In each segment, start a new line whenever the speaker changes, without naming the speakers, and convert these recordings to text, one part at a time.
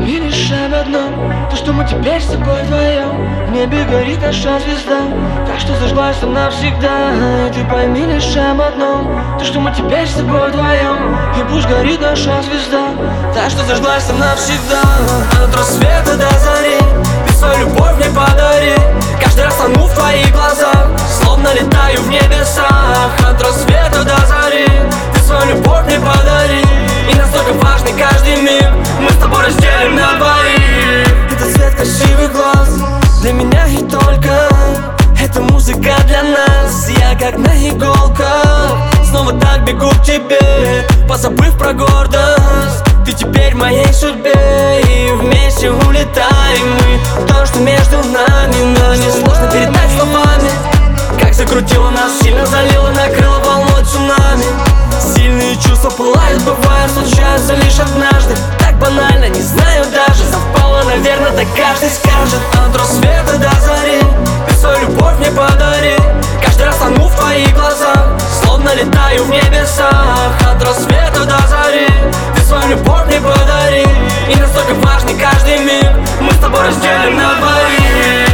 пойми лишь об одном, то, что мы теперь с тобой вдвоем. В небе горит наша звезда, так что зажглась она навсегда. И ты пойми лишь об одном, то, что мы теперь с тобой вдвоем. И пусть горит наша звезда, так что зажглась она навсегда. От рассвета до зари ты свою любовь мне подари. Каждый раз тону в твоих глазах, словно летаю в небесах. От рассвета до зари ты свою любовь мне подари. И настолько важный каждый миг мы с тобой разделим на двоих. Это цвет красивых глаз для меня и только. Это музыка для нас, я как на иголках. Снова так бегу к тебе, позабыв про гордость. Ты теперь в моей судьбе, и вместе улетаем мы. То, что между нами, но не сложно передать словами. Как закрутило нас, сильно залило, накрыло волной цунами. Сильные чувства пылают, бывают, случаются лишь однажды. Так банально, не знаю даже, совпало, наверное, так каждый скажет. От рассвета до зари ты свою любовь мне подари. Каждый раз тону в твоих глазах, словно летаю в небесах. От рассвета до зари ты свою любовь мне подари. И настолько важный каждый миг мы с тобой разделим на двоих.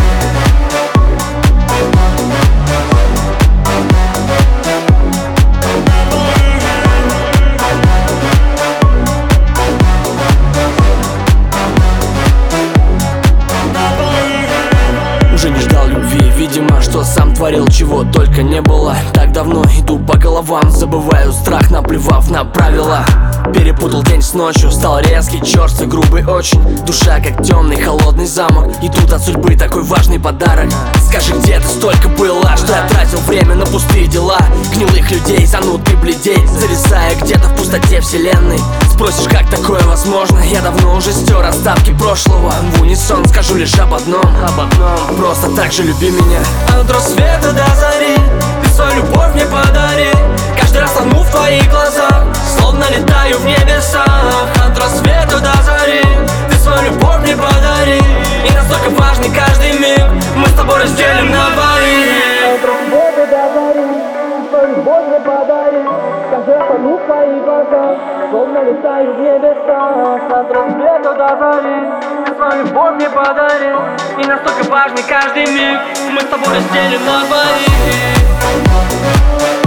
Уже не ждал любви, видимо, что сам творил, чего только не было. Так давно иду по головам, забываю страх, наплевав на правила. Перепутал день с ночью, стал резкий, черствый, грубый очень. Душа как темный, холодный замок, и тут от судьбы такой важный подарок. Скажи, где ты столько была, что я тратил время на пустые дела. Гнилых людей, зануд и бледей, зависая где-то в пустоте вселенной. Спросишь, как такое возможно? Я давно уже стер остатки прошлого. В унисон скажу лишь об одном. Просто так же люби меня. От рассвета до зари ты свою любовь мне подари. Каждый раз тону в твоих глазах, словно летаю в небесах. От рассвета до зари ты свою любовь мне подари. И настолько важный каждый миг мы с тобой разделим на двоих. От рассвета до зари ты свою любовь мне подари. Каждый раз тону в твоих глазах, словно летаю в небесах. От рассвета до зари ты свою любовь мне подари. И настолько важный каждый миг мы с тобой разделим на двоих.